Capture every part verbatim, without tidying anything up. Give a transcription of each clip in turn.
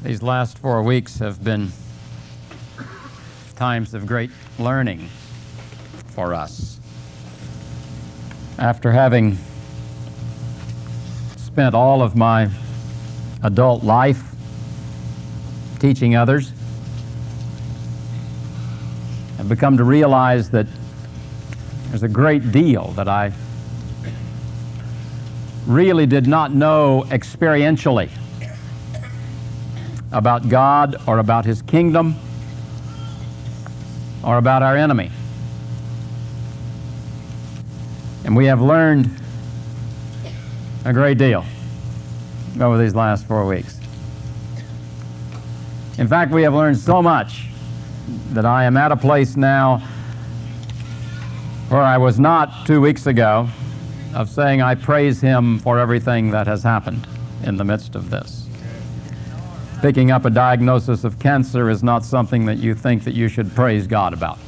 These last four weeks have been times of great learning for us. After having spent all of my adult life teaching others, I've become to realize that there's a great deal that I really did not know experientially about God or about His kingdom or about our enemy. And we have learned a great deal over these last four weeks. In fact, we have learned so much that I am at a place now where I was not two weeks ago of saying I praise Him for everything that has happened in the midst of this. Picking up a diagnosis of cancer is not something that you think that you should praise God about.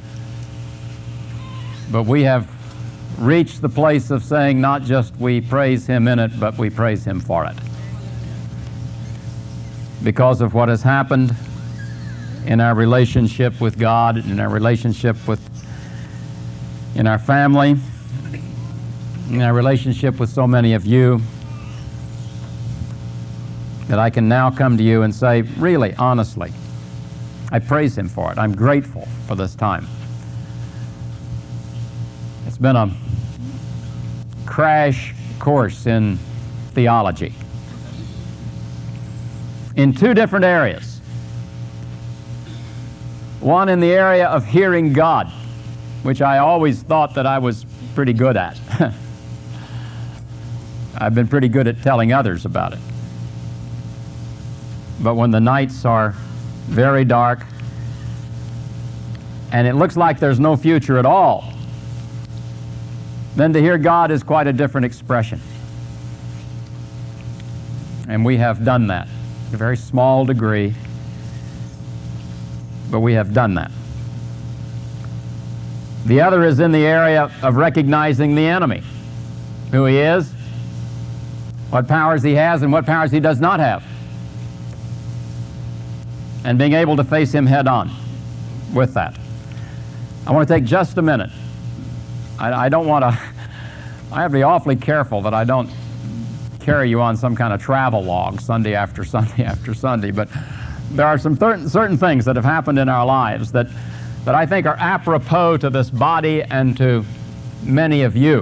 But we have reached the place of saying not just we praise Him in it, but we praise Him for it. Because of what has happened in our relationship with God, in our relationship with, in our family, in our relationship with so many of you, that I can now come to you and say, really, honestly, I praise Him for it. I'm grateful for this time. It's been a crash course in theology in two different areas. One in the area of hearing God, which I always thought that I was pretty good at. I've been pretty good at telling others about it. But when the nights are very dark and it looks like there's no future at all, then to hear God is quite a different expression. And we have done that to a very small degree, but we have done that. The other is in the area of recognizing the enemy, who he is, what powers he has, and what powers he does not have, and being able to face him head on with that. I want to take just a minute. I, I don't want to, I have to be awfully careful that I don't carry you on some kind of travel log Sunday after Sunday after Sunday, but there are some certain things that have happened in our lives that, that I think are apropos to this body and to many of you.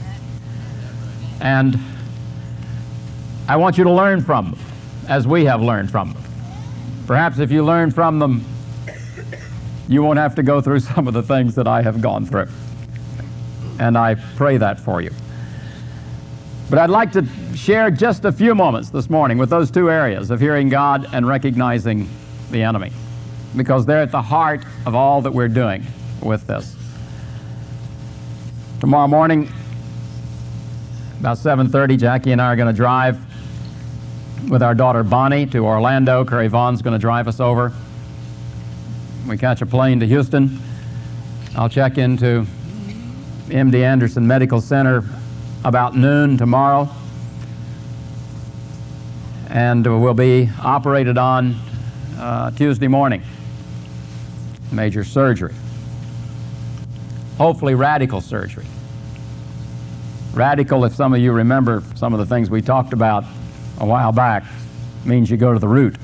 And I want you to learn from them, as we have learned from them. Perhaps if you learn from them, you won't have to go through some of the things that I have gone through. And I pray that for you. But I'd like to share just a few moments this morning with those two areas of hearing God and recognizing the enemy, because they're at the heart of all that we're doing with this. Tomorrow morning, about seven thirty, Jackie and I are going to drive with our daughter Bonnie to Orlando. Curry Vaughn's going to drive us over. We catch a plane to Houston. I'll check into M D Anderson Medical Center about noon tomorrow, and we'll be operated on uh, Tuesday morning. Major surgery. Hopefully radical surgery. Radical, if some of you remember some of the things we talked about a while back, means you go to the root.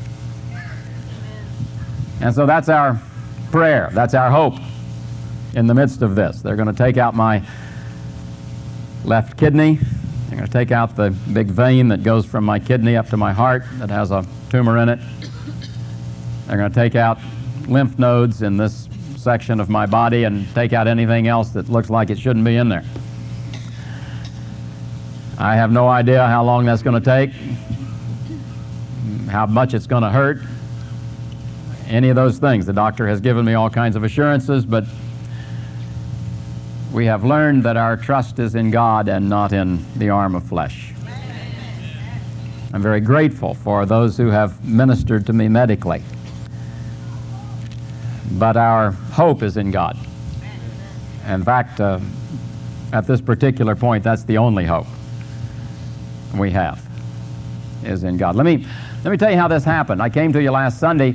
And so that's our prayer, that's our hope in the midst of this. They're going to take out my left kidney. They're going to take out the big vein that goes from my kidney up to my heart that has a tumor in it. They're going to take out lymph nodes in this section of my body and take out anything else that looks like it shouldn't be in there. I have no idea how long that's going to take, how much it's going to hurt, any of those things. The doctor has given me all kinds of assurances, but we have learned that our trust is in God and not in the arm of flesh. I'm very grateful for those who have ministered to me medically, but our hope is in God. In fact, uh, at this particular point, that's the only hope we have, is in God. Let me Let me tell you how this happened. I came to you last Sunday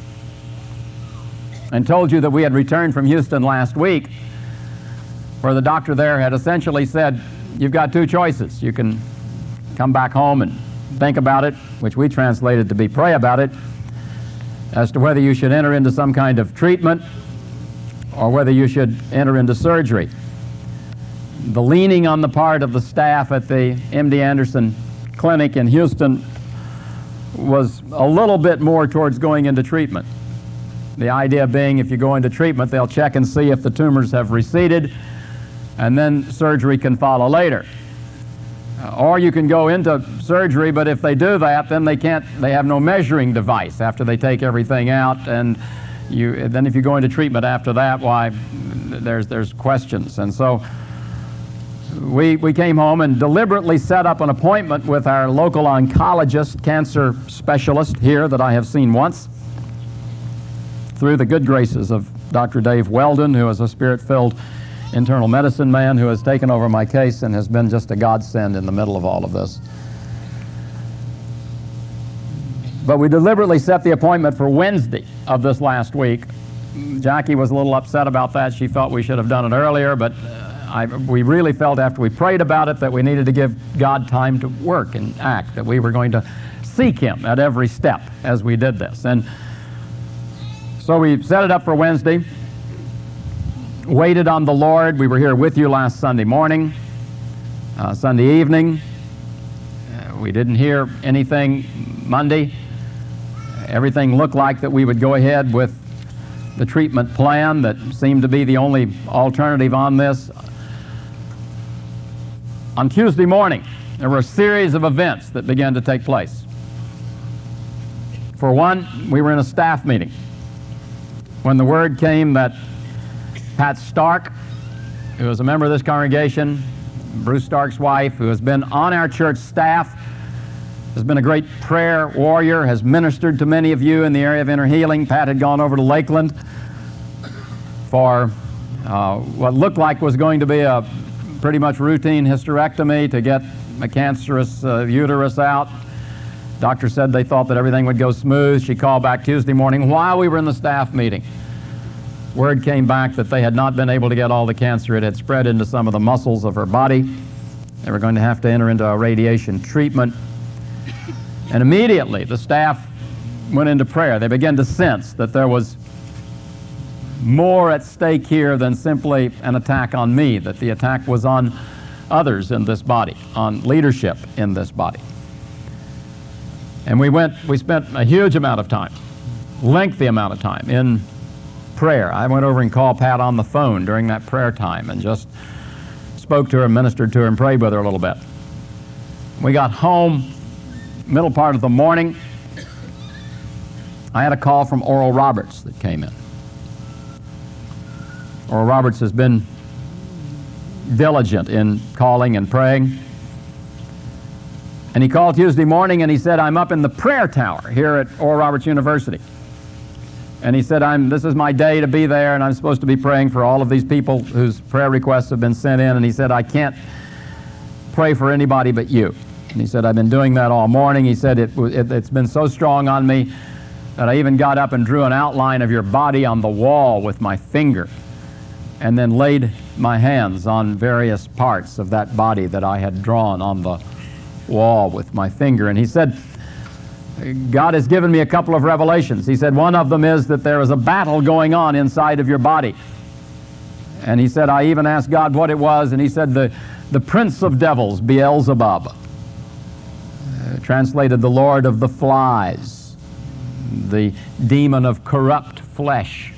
and told you that we had returned from Houston last week, where the doctor there had essentially said, you've got two choices. You can come back home and think about it, which we translated to be pray about it, as to whether you should enter into some kind of treatment or whether you should enter into surgery. The leaning on the part of the staff at the M D Anderson Clinic in Houston was a little bit more towards going into treatment. The idea being, if you go into treatment, they'll check and see if the tumors have receded, and then surgery can follow later. Uh, or you can go into surgery, but if they do that, then they can't, they have no measuring device after they take everything out, and you, then if you go into treatment after that, why, there's, there's questions. And so we, we came home and deliberately set up an appointment with our local oncologist, cancer specialist here that I have seen once, through the good graces of Doctor Dave Weldon, who is a spirit-filled internal medicine man who has taken over my case and has been just a godsend in the middle of all of this. But we deliberately set the appointment for Wednesday of this last week. Jackie was a little upset about that. She felt we should have done it earlier, but I, we really felt after we prayed about it that we needed to give God time to work and act, that we were going to seek Him at every step as we did this. And so we set it up for Wednesday, waited on the Lord. We were here with you last Sunday morning, uh, Sunday evening. Uh, we didn't hear anything Monday. Everything looked like that we would go ahead with the treatment plan that seemed to be the only alternative on this. On Tuesday morning, there were a series of events that began to take place. For one, we were in a staff meeting when the word came that Pat Stark, who is a member of this congregation, Bruce Stark's wife, who has been on our church staff, has been a great prayer warrior, has ministered to many of you in the area of inner healing. Pat had gone over to Lakeland for uh, what looked like was going to be a pretty much routine hysterectomy to get a cancerous uh, uterus out. Doctor said they thought that everything would go smooth. She called back Tuesday morning while we were in the staff meeting. Word came back that they had not been able to get all the cancer. It had spread into some of the muscles of her body. They were going to have to enter into a radiation treatment. And immediately the staff went into prayer. They began to sense that there was more at stake here than simply an attack on me, that the attack was on others in this body, on leadership in this body. And we went, we spent a huge amount of time, lengthy amount of time in prayer. I went over and called Pat on the phone during that prayer time and just spoke to her, ministered to her, and prayed with her a little bit. We got home, middle part of the morning. I had a call from Oral Roberts that came in. Oral Roberts has been diligent in calling and praying. And he called Tuesday morning and he said, I'm up in the prayer tower here at Oral Roberts University. And he said, I'm, this is my day to be there, and I'm supposed to be praying for all of these people whose prayer requests have been sent in. And he said, I can't pray for anybody but you. And he said, I've been doing that all morning. He said, it, it, it's been so strong on me that I even got up and drew an outline of your body on the wall with my finger, and then laid my hands on various parts of that body that I had drawn on the wall with my finger. And he said, God has given me a couple of revelations. He said, one of them is that there is a battle going on inside of your body. And he said, I even asked God what it was, and he said, the, the prince of devils, Beelzebub, uh, translated the Lord of the flies, the demon of corrupt flesh,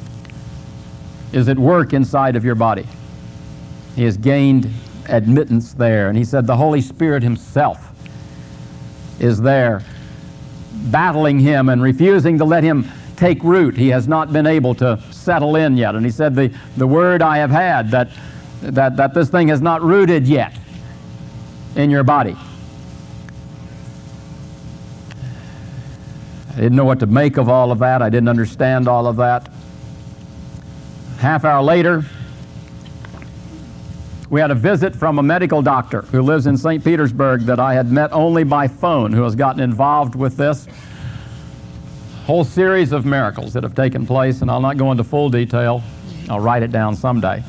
is at work inside of your body. He has gained admittance there. And he said the Holy Spirit himself is there battling him and refusing to let him take root. He has not been able to settle in yet. And he said the, the word I have had that, that, that this thing has not rooted yet in your body. I didn't know what to make of all of that. I didn't understand all of that. Half hour later, We had a visit from a medical doctor who lives in Saint Petersburg that I had met only by phone, who has gotten involved with this whole series of miracles that have taken place, and I'll not go into full detail. I'll write it down someday.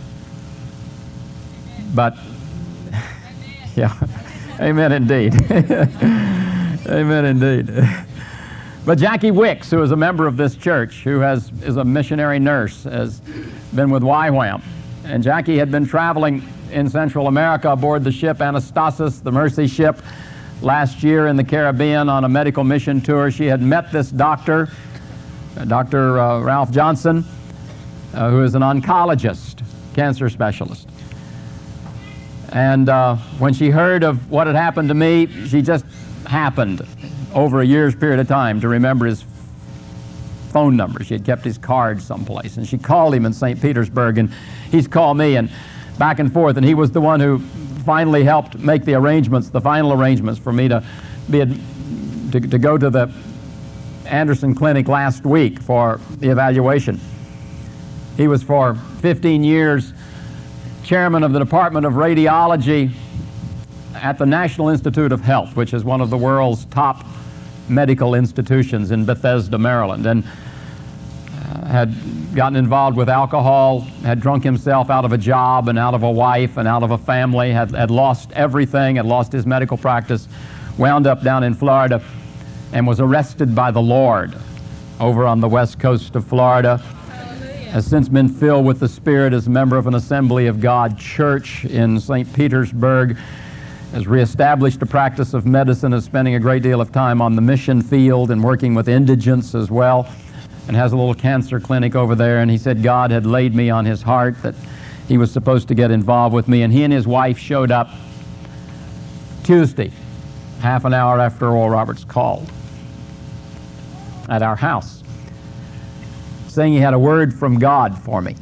But, yeah, amen indeed. Amen indeed. But Jackie Wicks, who is a member of this church, who has, is a missionary nurse, has been with Y WAM. And Jackie had been traveling in Central America aboard the ship Anastasis, the Mercy ship, last year in the Caribbean on a medical mission tour. She had met this doctor, uh, Doctor Uh, Ralph Johnson, uh, who is an oncologist, cancer specialist. And uh, when she heard of what had happened to me, she just happened over a year's period of time to remember his phone number. She had kept his card someplace, and she called him in Saint Petersburg, and he's called me, and back and forth, and he was the one who finally helped make the arrangements, the final arrangements for me to be a, to, to go to the Anderson Clinic last week for the evaluation. He was for fifteen years chairman of the Department of Radiology at the National Institute of Health, which is one of the world's top medical institutions in Bethesda, Maryland, and uh, had gotten involved with alcohol, had drunk himself out of a job and out of a wife and out of a family, had, had lost everything, had lost his medical practice, wound up down in Florida, and was arrested by the Lord over on the west coast of Florida. Has since been filled with the Spirit as a member of an Assembly of God church in Saint Petersburg, has reestablished a practice of medicine, is spending a great deal of time on the mission field and working with indigents as well, and has a little cancer clinic over there. And he said God had laid me on his heart that he was supposed to get involved with me. And he and his wife showed up Tuesday, half an hour after Oral Roberts called, at our house, saying he had a word from God for me.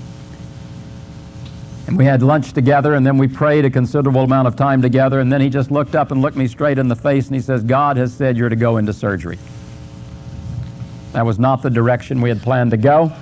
And we had lunch together, and then we prayed a considerable amount of time together, and then he just looked up and looked me straight in the face, and he says, God has said you're to go into surgery. That was not the direction we had planned to go.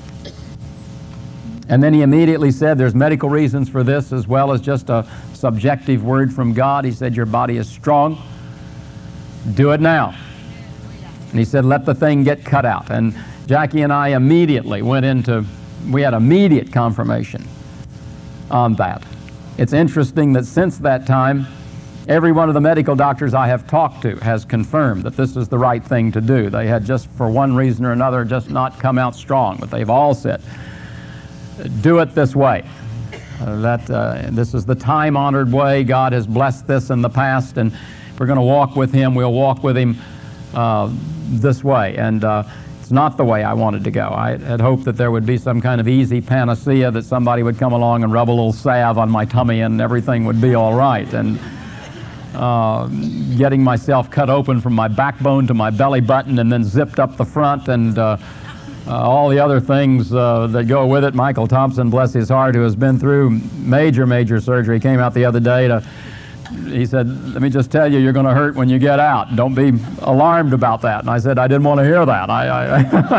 And then he immediately said, there's medical reasons for this as well as just a subjective word from God. He said, your body is strong. Do it now. And he said, let the thing get cut out. And Jackie and I immediately went into, we had immediate confirmation on that. It's interesting that since that time, every one of the medical doctors I have talked to has confirmed that this is the right thing to do. They had just, for one reason or another, just not come out strong, but they've all said, do it this way. Uh, that uh, this is the time-honored way. God has blessed this in the past, and if we're going to walk with him, we'll walk with him uh, this way. And uh, it's not the way I wanted to go. I had hoped that there would be some kind of easy panacea, that somebody would come along and rub a little salve on my tummy and everything would be all right. And uh, getting myself cut open from my backbone to my belly button and then zipped up the front, and uh, uh, all the other things uh, that go with it. Michael Thompson, bless his heart, who has been through major, major surgery, came out the other day to, he said, let me just tell you, you're going to hurt when you get out. Don't be alarmed about that. And I said, I didn't want to hear that. I, I,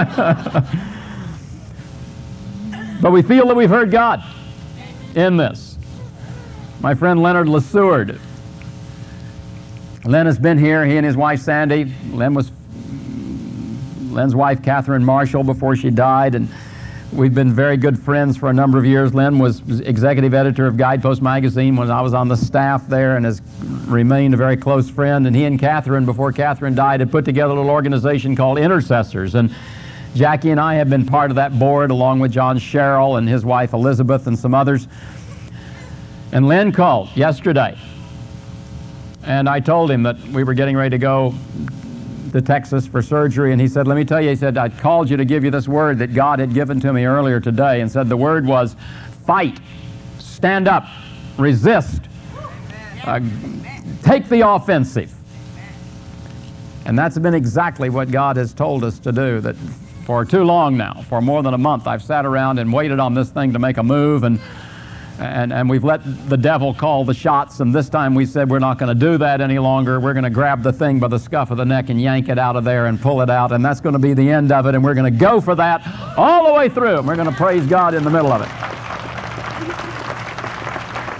I but we feel that we've heard God in this. My friend Leonard LeSueur, Len has been here, he and his wife Sandy. Len was Len's wife Catherine Marshall before she died, and we've been very good friends for a number of years. Len was executive editor of Guidepost magazine when I was on the staff there, and has remained a very close friend. And he and Catherine, before Catherine died, had put together a little organization called Intercessors. And Jackie and I have been part of that board, along with John Sherrill and his wife Elizabeth and some others. And Len called yesterday, and I told him that we were getting ready to go to Texas for surgery, and he said, let me tell you, he said, I called you to give you this word that God had given to me earlier today, and said the word was fight, stand up, resist, uh, take the offensive. And that's been exactly what God has told us to do. That for too long now, for more than a month, I've sat around and waited on this thing to make a move, and And, and we've let the devil call the shots, and this time we said we're not going to do that any longer. We're going to grab the thing by the scuff of the neck and yank it out of there and pull it out, and that's going to be the end of it, and we're going to go for that all the way through, and we're going to praise God in the middle of it.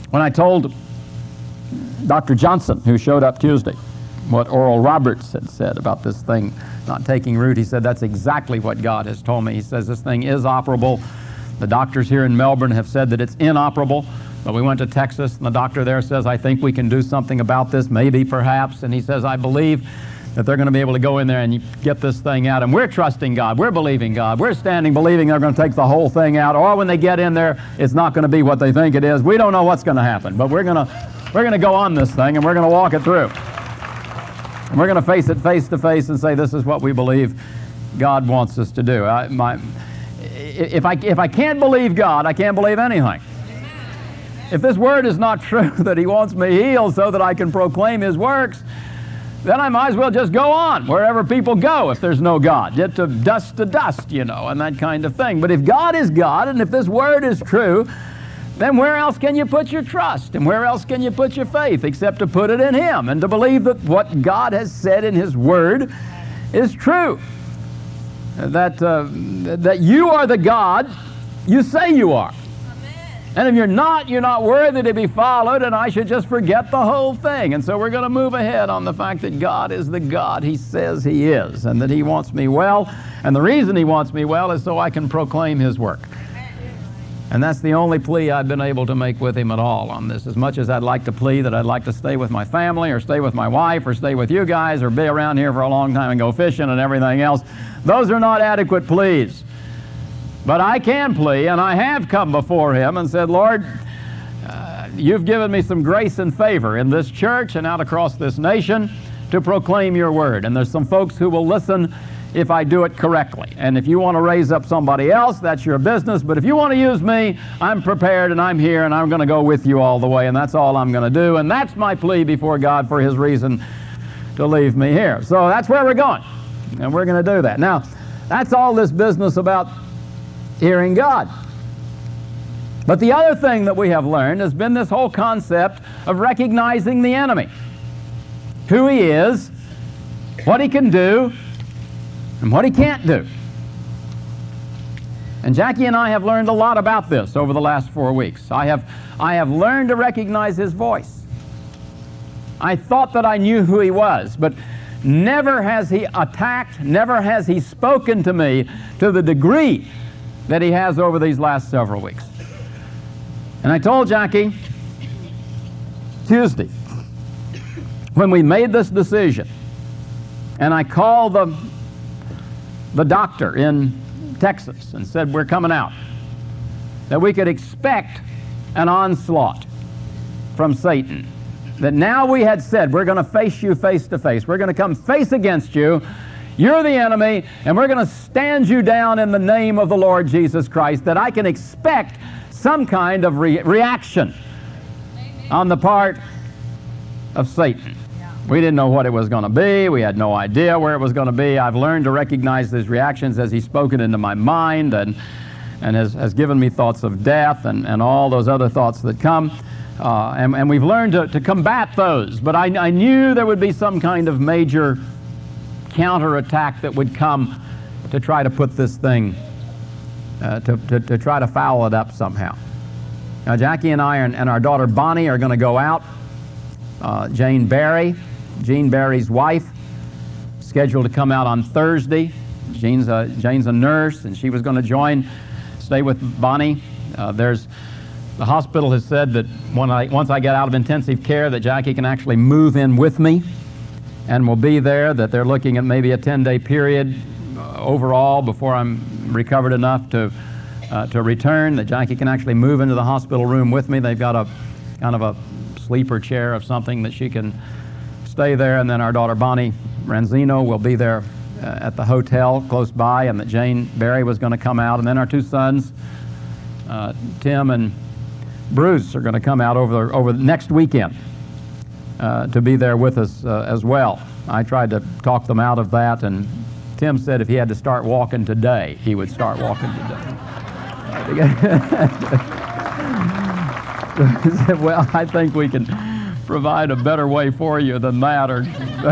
When I told Doctor Johnson, who showed up Tuesday, what Oral Roberts had said about this thing not taking root, he said, that's exactly what God has told me. He says this thing is operable. The doctors here in Melbourne have said that it's inoperable, but we went to Texas, and the doctor there says, I think we can do something about this, maybe, perhaps, and he says, I believe that they're going to be able to go in there and get this thing out, and we're trusting God, we're believing God, we're standing believing they're going to take the whole thing out, or when they get in there, it's not going to be what they think it is. We don't know what's going to happen, but we're going to, we're going to go on this thing, and we're going to walk it through. And we're going to face it face to face and say, this is what we believe God wants us to do. I, my, if, I, if I can't believe God, I can't believe anything. If this word is not true, that He wants me healed so that I can proclaim His works, then I might as well just go on wherever people go if there's no God. Get to dust to dust, you know, and that kind of thing. But if God is God, and if this word is true, then where else can you put your trust? And where else can you put your faith except to put it in Him and to believe that what God has said in His Word is true? That, uh, that you are the God you say you are. Amen. And if you're not, you're not worthy to be followed, and I should just forget the whole thing. And so we're going to move ahead on the fact that God is the God He says He is, and that He wants me well. And the reason He wants me well is so I can proclaim His work. And that's the only plea I've been able to make with Him at all on this. As much as I'd like to plea that I'd like to stay with my family or stay with my wife or stay with you guys or be around here for a long time and go fishing and everything else, those are not adequate pleas. But I can plea, and I have come before Him and said, Lord, uh, You've given me some grace and favor in this church and out across this nation to proclaim Your word. And there's some folks who will listen if I do it correctly. And if you want to raise up somebody else, that's your business. But if you want to use me, I'm prepared and I'm here and I'm going to go with you all the way. And that's all I'm going to do. And that's my plea before God for His reason to leave me here. So that's where we're going. And we're going to do that. Now, that's all this business about hearing God. But the other thing that we have learned has been this whole concept of recognizing the enemy. Who he is, what he can do, and what he can't do. And Jackie and I have learned a lot about this over the last four weeks. I have, I have learned to recognize his voice. I thought that I knew who he was, but never has he attacked, never has he spoken to me to the degree that he has over these last several weeks. And I told Jackie Tuesday, when we made this decision, and I called the the doctor in Texas and said, we're coming out, that we could expect an onslaught from Satan. That now we had said, we're going to face you face to face. We're going to come face against you. You're the enemy, and we're going to stand you down in the name of the Lord Jesus Christ, that I can expect some kind of re reaction Amen. On the part of Satan. We didn't know what it was going to be. We had no idea where it was going to be. I've learned to recognize his reactions as he's spoken into my mind and, and has, has given me thoughts of death and, and all those other thoughts that come. Uh, and, and we've learned to, to combat those. But I, I knew there would be some kind of major counterattack that would come to try to put this thing, uh, to, to, to try to foul it up somehow. Now, Jackie and I and, and our daughter Bonnie are going to go out. Uh, Jane Barry, Gene Barry's wife, scheduled to come out on Thursday. Jane's a, Jane's a nurse, and she was going to join, stay with Bonnie. Uh, there's, the hospital has said that when I, once I get out of intensive care, that Jackie can actually move in with me and will be there, that they're looking at maybe a ten-day period uh, overall before I'm recovered enough to, uh, to return, that Jackie can actually move into the hospital room with me. They've got a kind of a sleeper chair of something that she can stay there, and then our daughter Bonnie Ranzino will be there uh, at the hotel close by, and that Jane Barry was going to come out, and then our two sons, uh, Tim and Bruce, are going to come out over the, over the next weekend uh, to be there with us uh, as well. I tried to talk them out of that, and Tim said if he had to start walking today, he would start walking today. He said, well, I think we can provide a better way for you than that. Or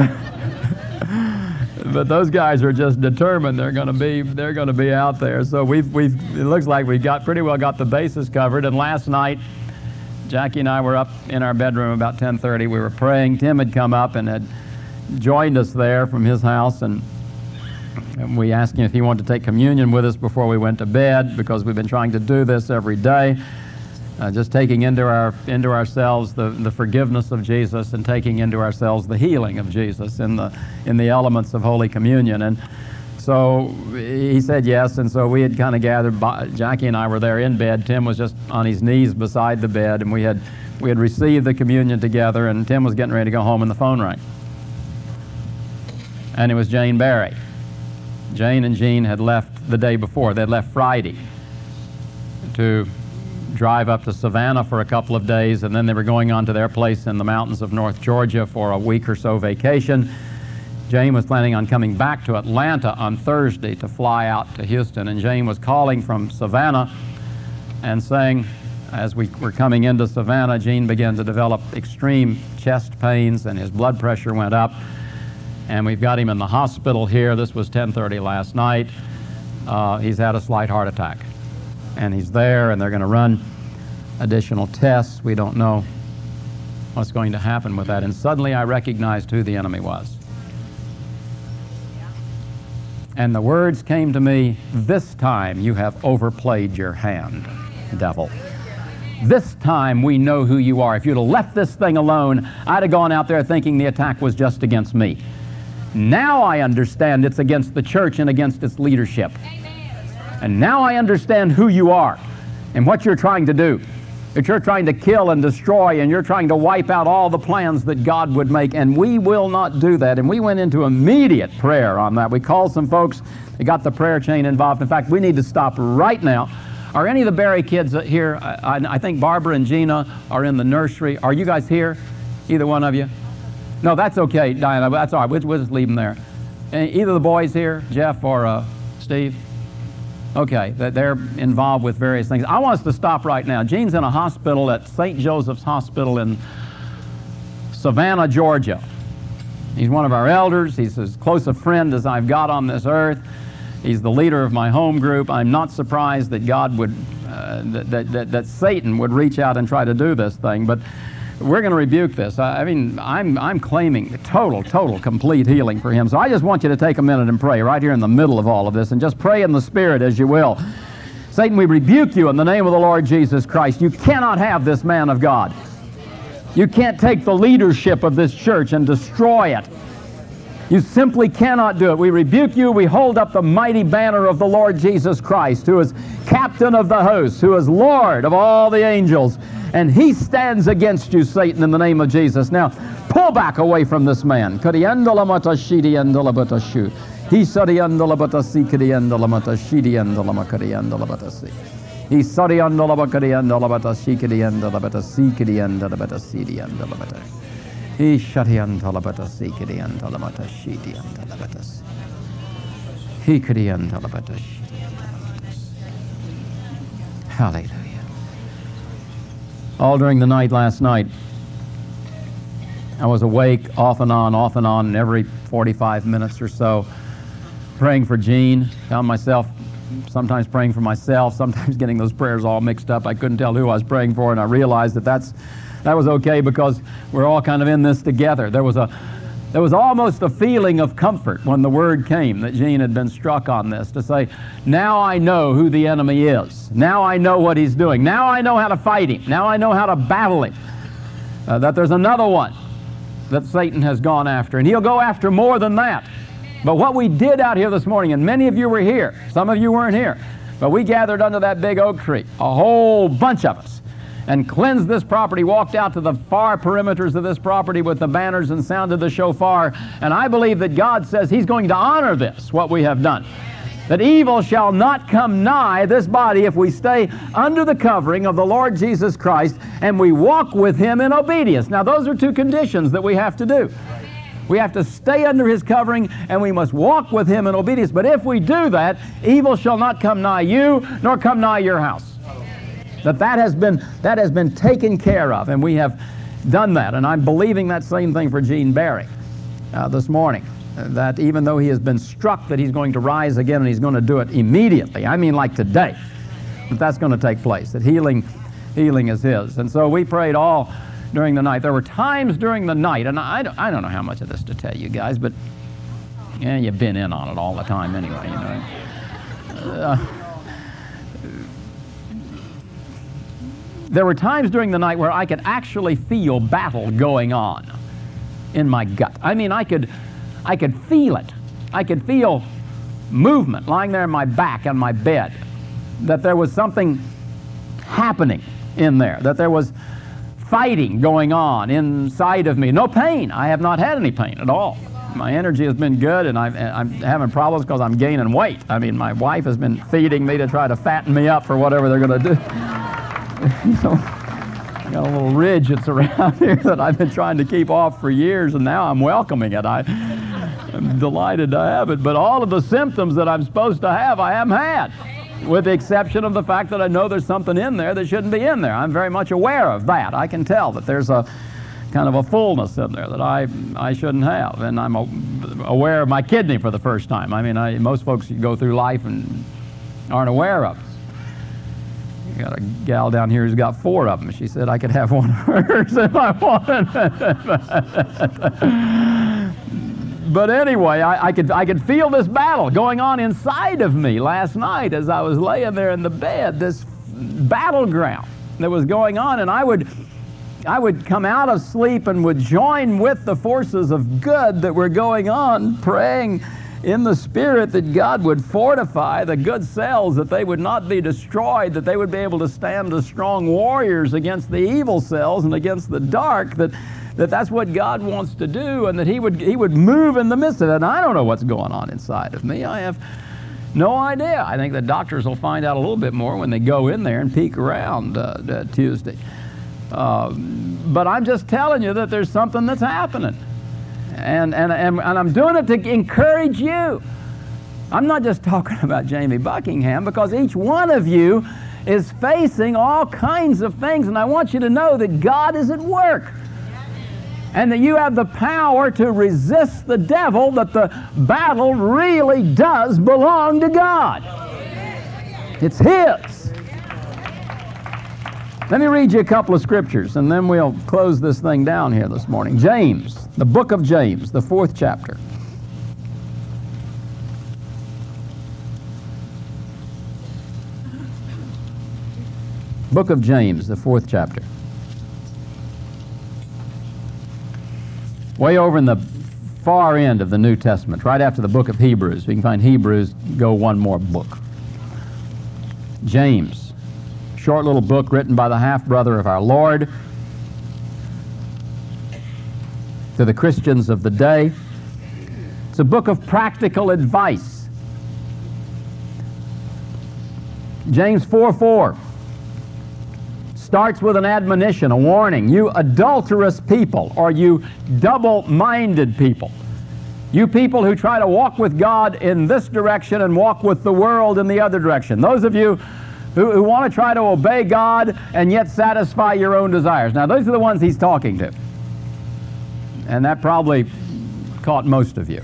but those guys are just determined they're going to be they're going to be out there. So we've we've it looks like we got pretty well got the bases covered. And last night Jackie and I were up in our bedroom about ten thirty. We were praying. Tim had come up and had joined us there from his house, and, and we asked him if he wanted to take communion with us before we went to bed, because we've been trying to do this every day, uh, just taking into our into ourselves the, the forgiveness of Jesus and taking into ourselves the healing of Jesus in the in the elements of Holy Communion. And so he said yes, and so we had kind of gathered. By, Jackie and I were there in bed. Tim was just on his knees beside the bed, and we had we had received the communion together, and Tim was getting ready to go home, and the phone rang. And it was Jane Barry. Jane and Jean had left the day before. They'd left Friday to drive up to Savannah for a couple of days, and then they were going on to their place in the mountains of North Georgia for a week or so vacation. Jane was planning on coming back to Atlanta on Thursday to fly out to Houston, and Jane was calling from Savannah and saying, as we were coming into Savannah, Gene began to develop extreme chest pains and his blood pressure went up, and we've got him in the hospital here. This was ten thirty last night. Uh, he's had a slight heart attack, and he's there, and they're going to run additional tests. We don't know what's going to happen with that. And suddenly I recognized who the enemy was. And the words came to me, "This time you have overplayed your hand, devil. This time we know who you are. If you'd have left this thing alone, I'd have gone out there thinking the attack was just against me. Now I understand it's against the church and against its leadership. And now I understand who you are and what you're trying to do. That you're trying to kill and destroy, and you're trying to wipe out all the plans that God would make, and we will not do that." And we went into immediate prayer on that. We called some folks. They got the prayer chain involved. In fact, we need to stop right now. Are any of the Barry kids here? I, I think Barbara and Gina are in the nursery. Are you guys here? Either one of you? No, that's okay, Diana. That's all right. We'll, we'll just leave them there. Either the boys here, Jeff or uh, Steve? Okay, that they're involved with various things. I want us to stop right now. Gene's in a hospital at Saint Joseph's Hospital in Savannah, Georgia. He's one of our elders. He's as close a friend as I've got on this earth. He's the leader of my home group. I'm not surprised that God would, uh, that, that, that, that Satan would reach out and try to do this thing, but we're going to rebuke this. I, I mean, I'm, I'm claiming total, total, complete healing for him. So I just want you to take a minute and pray right here in the middle of all of this, and just pray in the Spirit as you will. Satan, we rebuke you in the name of the Lord Jesus Christ. You cannot have this man of God. You can't take the leadership of this church and destroy it. You simply cannot do it. We rebuke you. We hold up the mighty banner of the Lord Jesus Christ, who is captain of the host, who is Lord of all the angels. And he stands against you, Satan, in the name of Jesus. Now, pull back away from this man. Hallelujah. All during the night last night, I was awake off and on, off and on, and every forty-five minutes or so, praying for Gene. Found myself sometimes praying for myself, sometimes getting those prayers all mixed up. I couldn't tell who I was praying for, and I realized that that's, that was okay, because we're all kind of in this together. There was a There was almost a feeling of comfort when the word came that Gene had been struck on this, to say, now I know who the enemy is. Now I know what he's doing. Now I know how to fight him. Now I know how to battle him. Uh, that there's another one that Satan has gone after, and he'll go after more than that. But what we did out here this morning, and many of you were here, some of you weren't here, but we gathered under that big oak tree, a whole bunch of us, and cleansed this property, walked out to the far perimeters of this property with the banners and sounded the shofar. And I believe that God says he's going to honor this, what we have done. That evil shall not come nigh this body if we stay under the covering of the Lord Jesus Christ and we walk with him in obedience. Now those are two conditions that we have to do. We have to stay under his covering, and we must walk with him in obedience. But if we do that, evil shall not come nigh you, nor come nigh your house. That that has been, that has been taken care of, and we have done that. And I'm believing that same thing for Gene Barry uh, this morning. Uh, that even though he has been struck, that he's going to rise again, and he's going to do it immediately. I mean like today. That that's going to take place. That healing healing is His. And so we prayed all during the night. There were times during the night, and I don't, I don't know how much of this to tell you guys, but yeah, you've been in on it all the time anyway, you know. Uh, there were times during the night where I could actually feel battle going on in my gut. I mean, I could, I could feel it. I could feel movement lying there in my back on my bed, that there was something happening in there, that there was fighting going on inside of me. No pain. I have not had any pain at all. My energy has been good, and I've, I'm having problems because I'm gaining weight. I mean, my wife has been feeding me to try to fatten me up for whatever they're going to do. So, I got a little ridge that's around here that I've been trying to keep off for years, and now I'm welcoming it. I, I'm delighted to have it. But all of the symptoms that I'm supposed to have, I haven't had, with the exception of the fact that I know there's something in there that shouldn't be in there. I'm very much aware of that. I can tell that there's a kind of a fullness in there that I, I shouldn't have. And I'm a, aware of my kidney for the first time. I mean, I, most folks go through life and aren't aware of it. You got a gal down here who's got four of them. She said I could have one of hers if I wanted. But anyway, I, I could I could feel this battle going on inside of me last night as I was laying there in the bed. This battleground that was going on, and I would I would come out of sleep and would join with the forces of good that were going on, praying in the Spirit that God would fortify the good cells, that they would not be destroyed, that they would be able to stand as strong warriors against the evil cells and against the dark, that, that that's what God wants to do, and that he would, he would move in the midst of it. And I don't know what's going on inside of me. I have no idea. I think the doctors will find out a little bit more when they go in there and peek around uh, uh, Tuesday. Uh, but I'm just telling you that there's something that's happening. And, and, and, and I'm doing it to encourage you. I'm not just talking about Jamie Buckingham, because each one of you is facing all kinds of things, and I want you to know that God is at work. And that you have the power to resist the devil, that the battle really does belong to God. It's His. Let me read you a couple of scriptures, and then we'll close this thing down here this morning. James, the book of James, the fourth chapter. Book of James, the fourth chapter. Way over in the far end of the New Testament, right after the book of Hebrews. We can find Hebrews, go one more book. James. Short little book written by the half-brother of our Lord to the Christians of the day. It's a book of practical advice. James four four starts with an admonition, a warning. You adulterous people, or you double-minded people. You people who try to walk with God in this direction and walk with the world in the other direction. Those of you Who, who want to try to obey God and yet satisfy your own desires. Now, those are the ones he's talking to. And that probably caught most of you.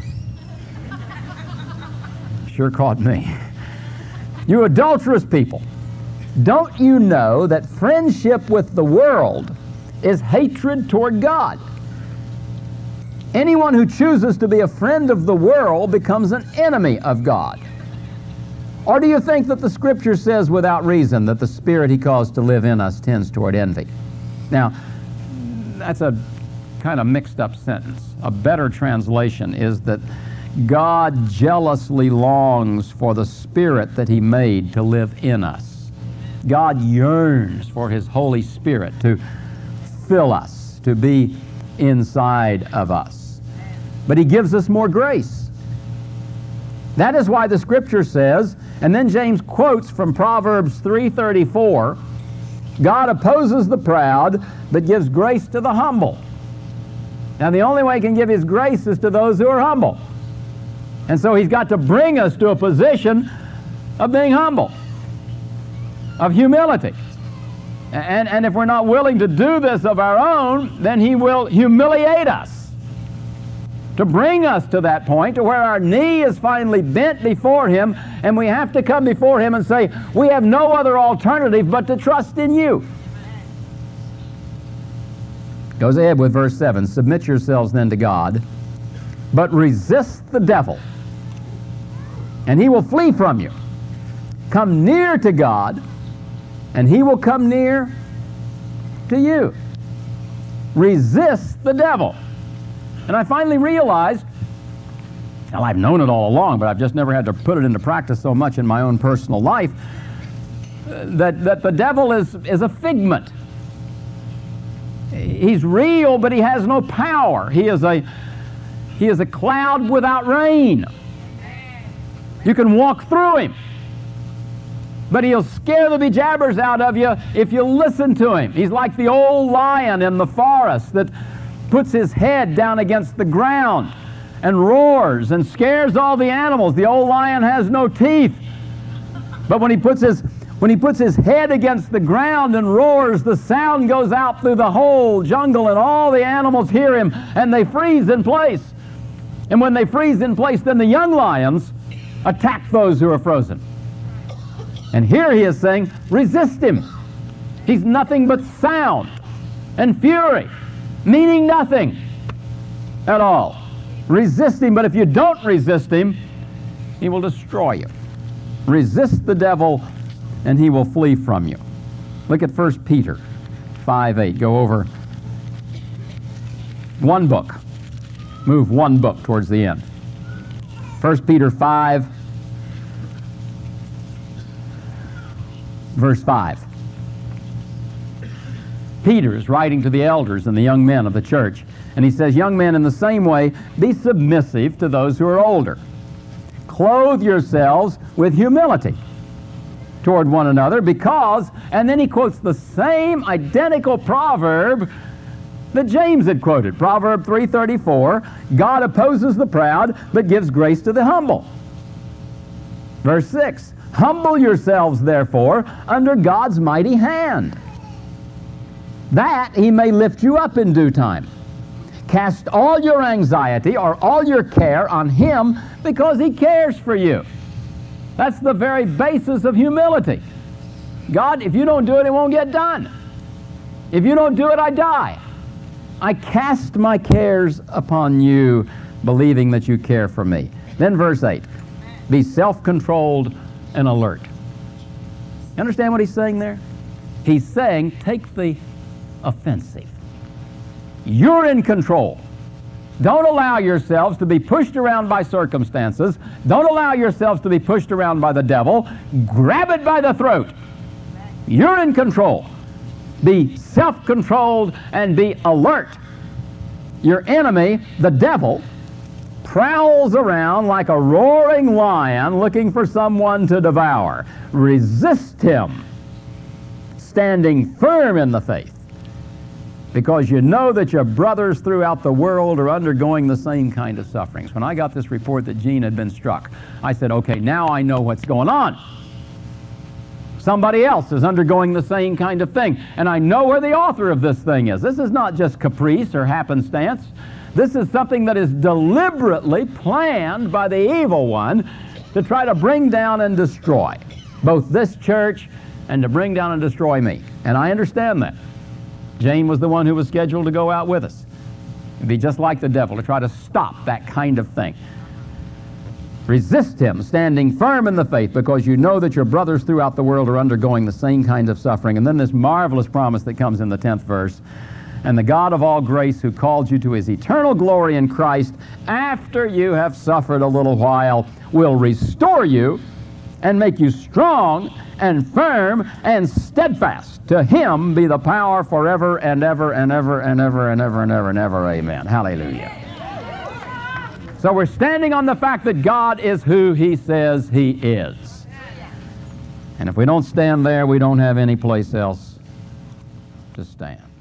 Sure caught me. You adulterous people, don't you know that friendship with the world is hatred toward God? Anyone who chooses to be a friend of the world becomes an enemy of God. Or do you think that the Scripture says without reason that the Spirit He caused to live in us tends toward envy? Now, that's a kind of mixed up sentence. A better translation is that God jealously longs for the Spirit that He made to live in us. God yearns for His Holy Spirit to fill us, to be inside of us. But He gives us more grace. That is why the Scripture says, and then James quotes from Proverbs three thirty-four, God opposes the proud, but gives grace to the humble. Now, the only way He can give His grace is to those who are humble. And so He's got to bring us to a position of being humble, of humility. And, and if we're not willing to do this of our own, then He will humiliate us, to bring us to that point to where our knee is finally bent before Him, and we have to come before Him and say, we have no other alternative but to trust in You. Goes ahead with verse seven. Submit yourselves then to God, but resist the devil, and he will flee from you. Come near to God, and he will come near to you. Resist the devil. And I finally realized, well, I've known it all along, but I've just never had to put it into practice so much in my own personal life, uh, that, that the devil is, is a figment. He's real, but he has no power. He is a, he is a cloud without rain. You can walk through him, but he'll scare the bejabbers out of you if you listen to him. He's like the old lion in the forest that puts his head down against the ground and roars and scares all the animals. The old lion has no teeth, but when he puts his when he puts his head against the ground and roars, the sound goes out through the whole jungle, and all the animals hear him, and they freeze in place. And when they freeze in place, then the young lions attack those who are frozen. And here he is saying, resist him. He's nothing but sound and fury, meaning nothing at all. Resist him, but if you don't resist him, he will destroy you. Resist the devil, and he will flee from you. Look at First Peter five eight. Go over one book. Move one book towards the end. First Peter five, verse five. Peter is writing to the elders and the young men of the church, and he says, young men, in the same way, be submissive to those who are older. Clothe yourselves with humility toward one another, because, and then he quotes the same identical proverb that James had quoted, Proverb three thirty-four, God opposes the proud, but gives grace to the humble. Verse six, humble yourselves, therefore, under God's mighty hand, that he may lift you up in due time. Cast all your anxiety or all your care on him, because he cares for you. That's the very basis of humility. God, if you don't do it, it won't get done. If you don't do it, I die. I cast my cares upon you, believing that you care for me. Then verse eight, be self-controlled and alert. You understand what he's saying there? He's saying, take the offensive. You're in control. Don't allow yourselves to be pushed around by circumstances. Don't allow yourselves to be pushed around by the devil. Grab it by the throat. You're in control. Be self-controlled and be alert. Your enemy, the devil, prowls around like a roaring lion looking for someone to devour. Resist him, standing firm in the faith, because you know that your brothers throughout the world are undergoing the same kind of sufferings. When I got this report that Gene had been struck, I said, okay, now I know what's going on. Somebody else is undergoing the same kind of thing, and I know where the author of this thing is. This is not just caprice or happenstance. This is something that is deliberately planned by the evil one to try to bring down and destroy both this church and to bring down and destroy me. And I understand that. Jane was the one who was scheduled to go out with us. It'd be just like the devil to try to stop that kind of thing. Resist him, standing firm in the faith, because you know that your brothers throughout the world are undergoing the same kind of suffering. And then this marvelous promise that comes in the tenth verse. And the God of all grace, who called you to his eternal glory in Christ, after you have suffered a little while, will restore you and make you strong and firm and steadfast. To him be the power forever and ever and ever and ever and ever and ever and ever. Amen. Hallelujah. So we're standing on the fact that God is who he says he is. And if we don't stand there, we don't have any place else to stand.